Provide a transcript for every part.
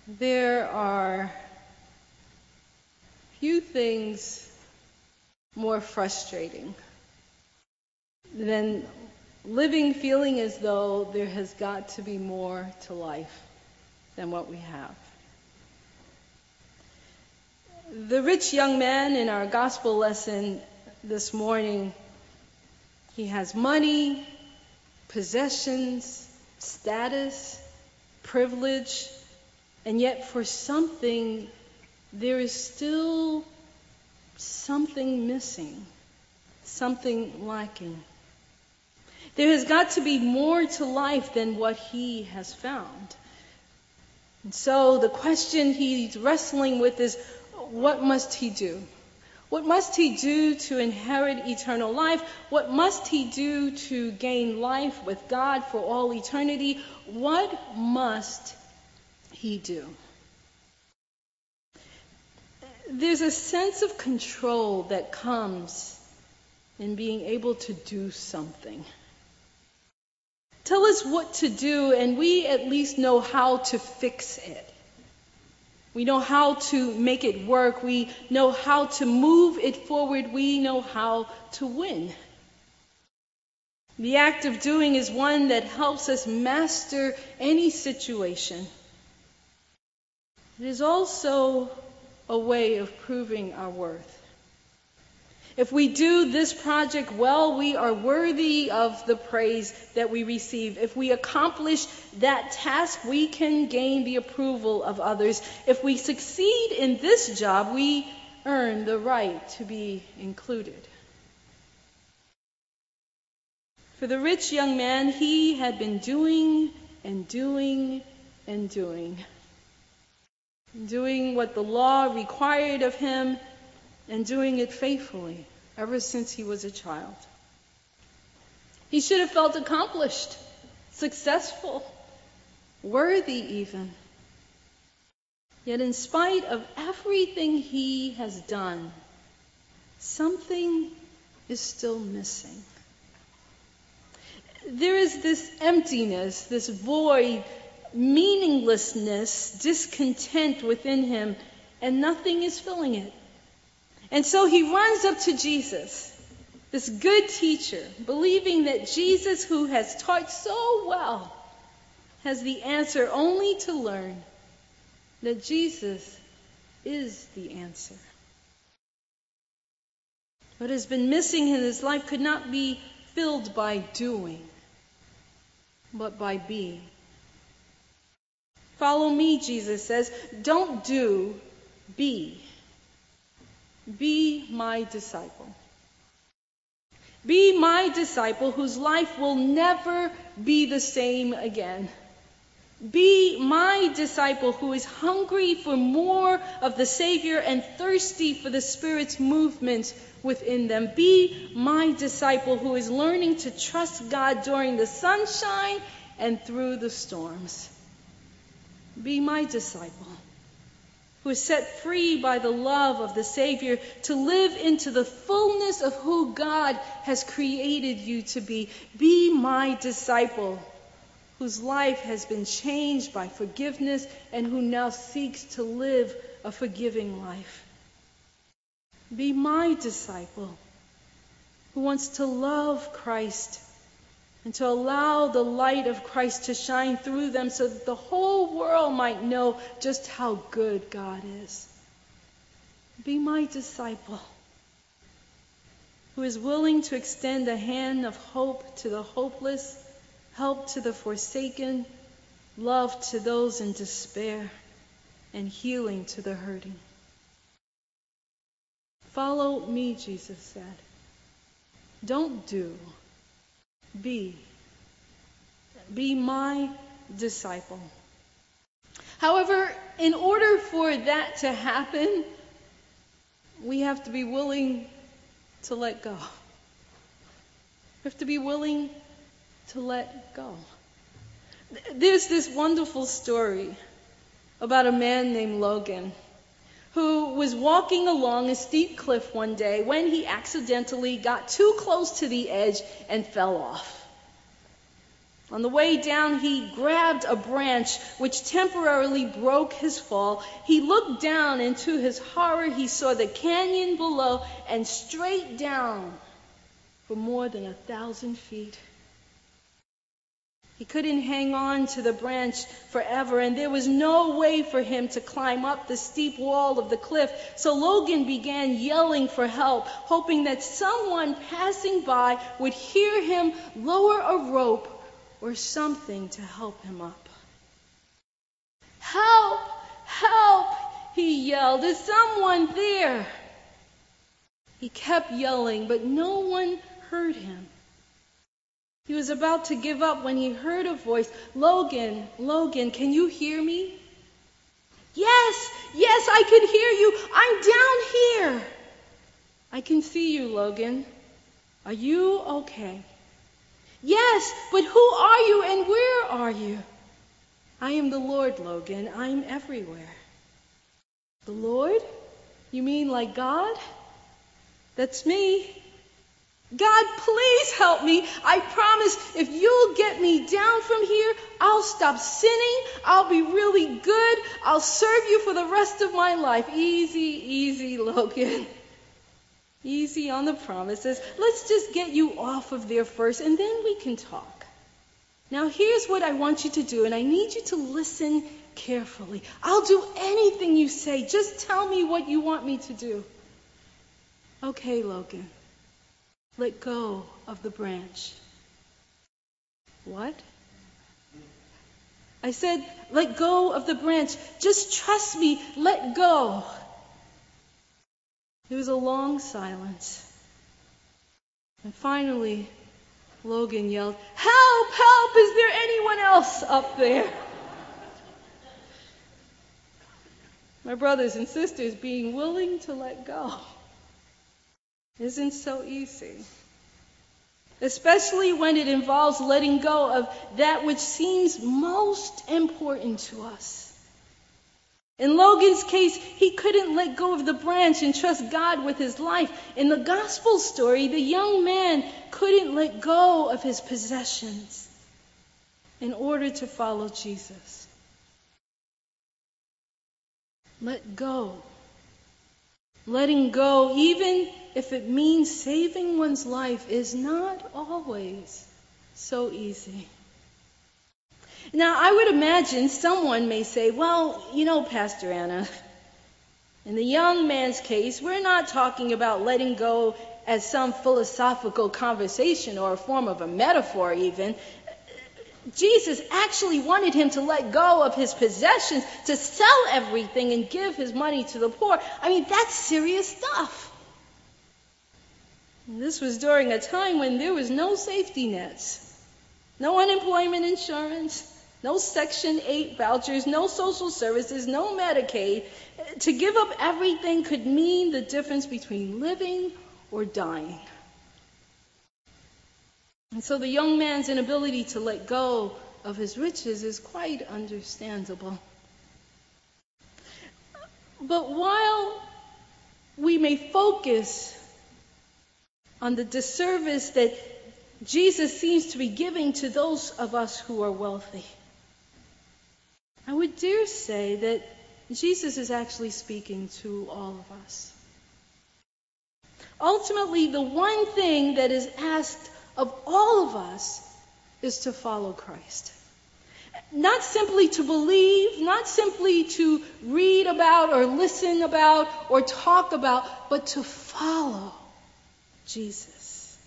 There are few things more frustrating than living feeling as though there has got to be more to life than what we have. The rich young man in our gospel lesson this morning, he has money, possessions, status, privilege, and yet for something, there is still something missing, something lacking. There has got to be more to life than what he has found. And so the question he's wrestling with is, what must he do? What must he do to inherit eternal life? What must he do to gain life with God for all eternity? What must he do? There's a sense of control that comes in being able to do something. Tell us what to do, and we at least know how to fix it. We know how to make it work. We know how to move it forward. We know how to win. The act of doing is one that helps us master any situation. It is also a way of proving our worth. If we do this project well, we are worthy of the praise that we receive. If we accomplish that task, we can gain the approval of others. If we succeed in this job, we earn the right to be included. For the rich young man, he had been doing and doing and doing. Doing what the law required of him, and doing it faithfully ever since he was a child. He should have felt accomplished, successful, worthy even. Yet in spite of everything he has done, something is still missing. There is this emptiness, this void, meaninglessness, discontent within him, and nothing is filling it. And so he runs up to Jesus, this good teacher, believing that Jesus, who has taught so well, has the answer, only to learn that Jesus is the answer. What has been missing in his life could not be filled by doing, but by being. Follow me, Jesus says. Don't do, be. Be my disciple. Be my disciple whose life will never be the same again. Be my disciple who is hungry for more of the Savior and thirsty for the Spirit's movement within them. Be my disciple who is learning to trust God during the sunshine and through the storms. Be my disciple who is set free by the love of the Savior to live into the fullness of who God has created you to be. Be my disciple whose life has been changed by forgiveness and who now seeks to live a forgiving life. Be my disciple who wants to love Christ and to allow the light of Christ to shine through them so that the whole world might know just how good God is. Be my disciple who is willing to extend a hand of hope to the hopeless, help to the forsaken, love to those in despair, and healing to the hurting. Follow me, Jesus said. Don't do. Be my disciple. However, in order for that to happen, we have to be willing to let go. We have to be willing to let go. There's this wonderful story about a man named Logan who was walking along a steep cliff one day when he accidentally got too close to the edge and fell off. On the way down, he grabbed a branch which temporarily broke his fall. He looked down, and to his horror, he saw the canyon below and straight down for more than 1,000 feet. He couldn't hang on to the branch forever, and there was no way for him to climb up the steep wall of the cliff. So Logan began yelling for help, hoping that someone passing by would hear him lower a rope or something to help him up. "Help! Help!" he yelled. "Is someone there?" He kept yelling, but no one heard him. He was about to give up when he heard a voice. "Logan, Logan, can you hear me?" Yes, I can hear you. I'm down here." "I can see you, Logan. Are you okay?" "Yes, but who are you and where are you?" "I am the Lord, Logan. I'm everywhere." "The Lord? You mean like God?" "That's me." "God, please help me. I promise if you'll get me down from here, I'll stop sinning. I'll be really good. I'll serve you for the rest of my life." Easy, Logan. Easy on the promises. Let's just get you off of there first, and then we can talk. Now, here's what I want you to do, and I need you to listen carefully. I'll do anything you say. Just tell me what you want me to do. "Okay, Logan. Let go of the branch." "What?" "I said, let go of the branch. Just trust me. Let go." There was a long silence. And finally, Logan yelled, "Help! Help! Is there anyone else up there?" My brothers and sisters, being willing to let go isn't so easy, especially when it involves letting go of that which seems most important to us. In Logan's case, he couldn't let go of the branch and trust God with his life. In the gospel story, the young man couldn't let go of his possessions in order to follow Jesus. Let go. Letting go, even if it means saving one's life, is not always so easy. Now, I would imagine someone may say, "Well, Pastor Anna, in the young man's case, we're not talking about letting go as some philosophical conversation or a form of a metaphor even. Jesus actually wanted him to let go of his possessions, to sell everything and give his money to the poor. I mean, that's serious stuff." And this was during a time when there was no safety nets, no unemployment insurance, no Section 8 vouchers, no social services, no Medicaid. To give up everything could mean the difference between living or dying. And so the young man's inability to let go of his riches is quite understandable. But while we may focus on the disservice that Jesus seems to be giving to those of us who are wealthy, I would dare say that Jesus is actually speaking to all of us. Ultimately, the one thing that is asked of all of us is to follow Christ. Not simply to believe, not simply to read about or listen about or talk about, but to follow Jesus.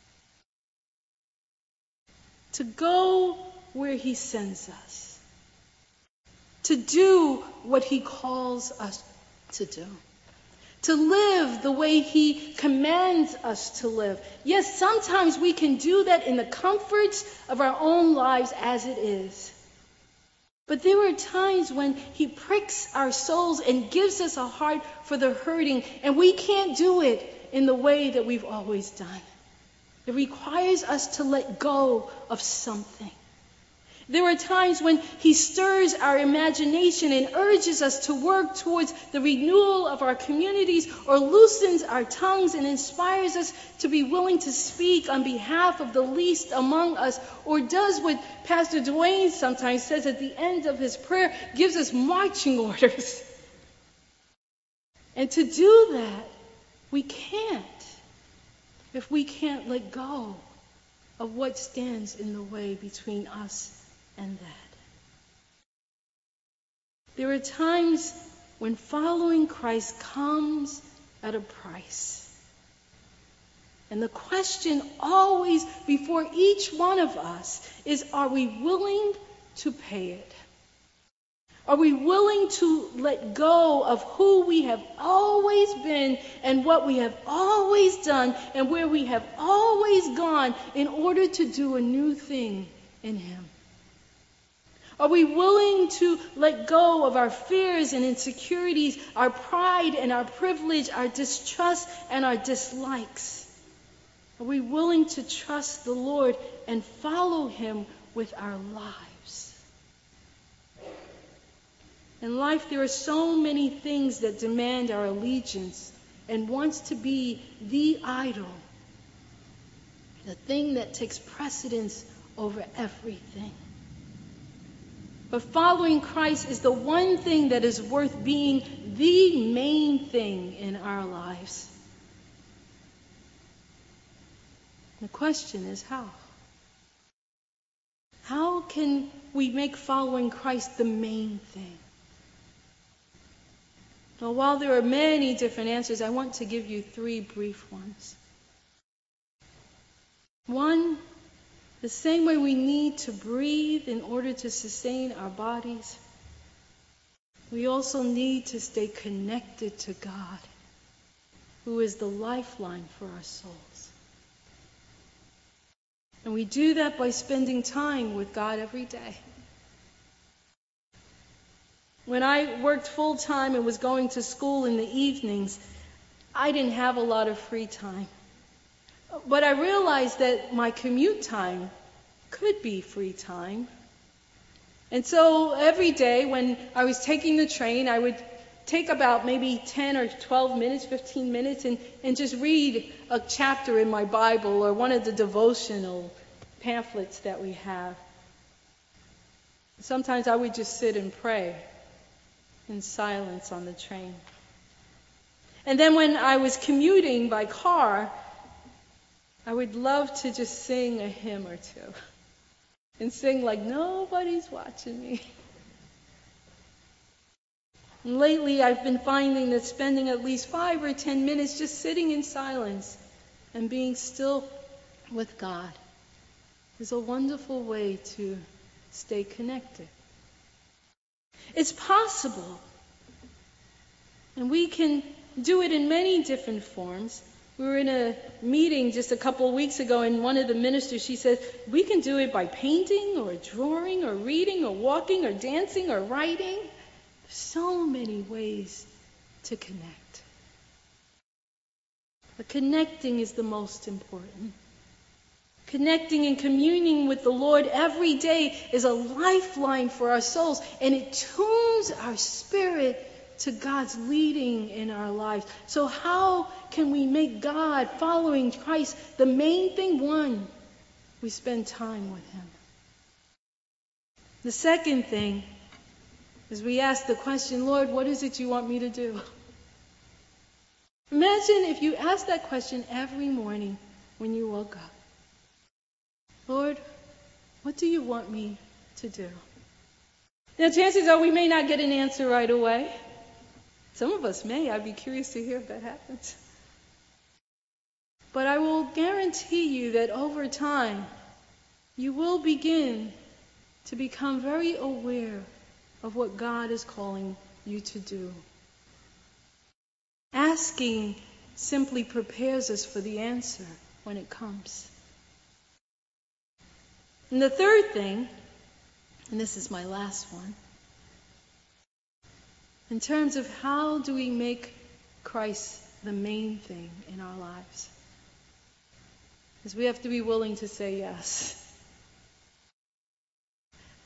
To go where he sends us. To do what he calls us to do. To live the way he commands us to live. Yes, sometimes we can do that in the comforts of our own lives as it is. But there are times when he pricks our souls and gives us a heart for the hurting, and we can't do it in the way that we've always done. It requires us to let go of something. There are times when He stirs our imagination and urges us to work towards the renewal of our communities, or loosens our tongues and inspires us to be willing to speak on behalf of the least among us, or does what Pastor Dwayne sometimes says at the end of his prayer, gives us marching orders. And to do that, we can't if we can't let go of what stands in the way between us and that. There are times when following Christ comes at a price. And the question always before each one of us is, are we willing to pay it? Are we willing to let go of who we have always been and what we have always done and where we have always gone in order to do a new thing in Him? Are we willing to let go of our fears and insecurities, our pride and our privilege, our distrust and our dislikes? Are we willing to trust the Lord and follow Him with our lives? In life, there are so many things that demand our allegiance and wants to be the idol, the thing that takes precedence over everything. But following Christ is the one thing that is worth being the main thing in our lives. The question is how? How can we make following Christ the main thing? Well, while there are many different answers, I want to give you 3 brief ones. 1, the same way we need to breathe in order to sustain our bodies, we also need to stay connected to God, who is the lifeline for our souls. And we do that by spending time with God every day. When I worked full-time and was going to school in the evenings, I didn't have a lot of free time. But I realized that my commute time could be free time. And so every day when I was taking the train, I would take about maybe 10 or 12 minutes, 15 minutes, and just read a chapter in my Bible or one of the devotional pamphlets that we have. Sometimes I would just sit and pray in silence on the train. And then when I was commuting by car, I would love to just sing a hymn or two and sing like nobody's watching me. And lately I've been finding that spending at least 5 or 10 minutes just sitting in silence and being still with God is a wonderful way to stay connected. It's possible. And we can do it in many different forms. We were in a meeting just a couple of weeks ago, and one of the ministers, she said, we can do it by painting or drawing or reading or walking or dancing or writing. So many ways to connect. But connecting is the most important. Connecting and communing with the Lord every day is a lifeline for our souls, and it tunes our spirit to God's leading in our lives. So how can we make God, following Christ, the main thing? 1, we spend time with Him. The second thing is we ask the question, Lord, what is it you want me to do? Imagine if you asked that question every morning when you woke up. Lord, what do you want me to do? Now, chances are we may not get an answer right away. Some of us may. I'd be curious to hear if that happens. But I will guarantee you that over time, you will begin to become very aware of what God is calling you to do. Asking simply prepares us for the answer when it comes. And the third thing, and this is my last one, in terms of how do we make Christ the main thing in our lives, is we have to be willing to say yes.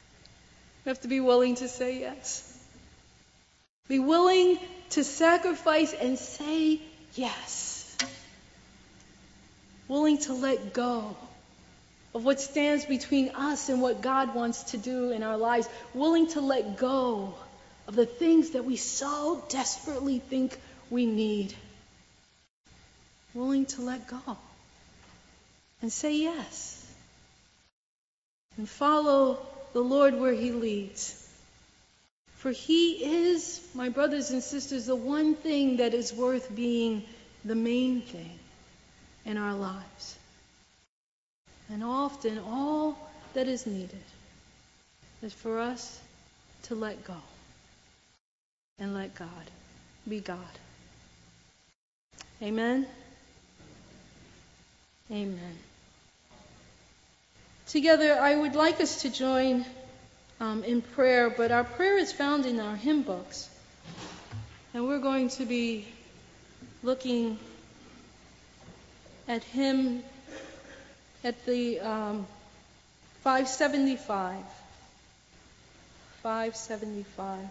We have to be willing to say yes. Be willing to sacrifice and say yes. Willing to let go of what stands between us and what God wants to do in our lives. Willing to let go of the things that we so desperately think we need. Willing to let go and say yes. And follow the Lord where He leads. For He is, my brothers and sisters, the one thing that is worth being the main thing in our lives. And often all that is needed is for us to let go and let God be God. Amen? Amen. Together, I would like us to join in prayer, but our prayer is found in our hymn books. And we're going to be looking at hymn at the 575. 575.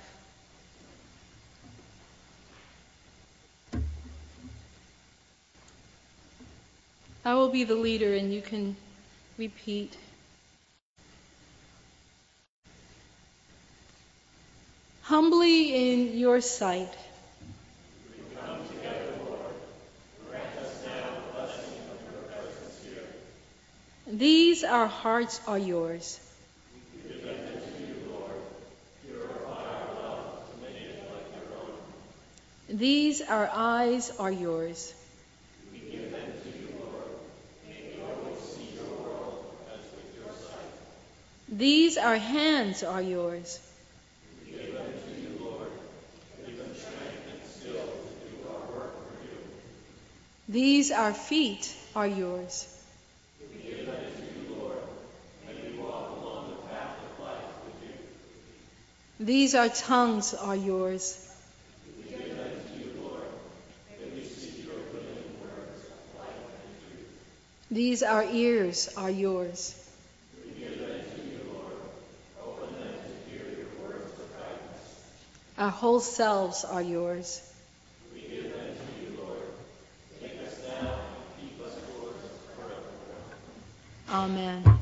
I will be the leader and you can repeat. Humbly in your sight. We come together, Lord. Grant us now the blessing of your presence here. These our hearts are yours. We give them to you, Lord. Purify our love to make it like your own. These our eyes are yours. We give them to you, Lord. May we always see your world as with your sight. These our hands are yours. We give them to you, Lord. Give them strength and skill to do our work for you. These our feet are yours. We give them to you, Lord. May we walk along the path of life with you. These our tongues are yours. We give them to you, Lord. May we seek your willing words of life and truth. These our ears are yours. We give them to you, Lord. Open them to hear your words of guidance. Our whole selves are yours. We give them to you, Lord. Take us down and keep us yours forever. Amen.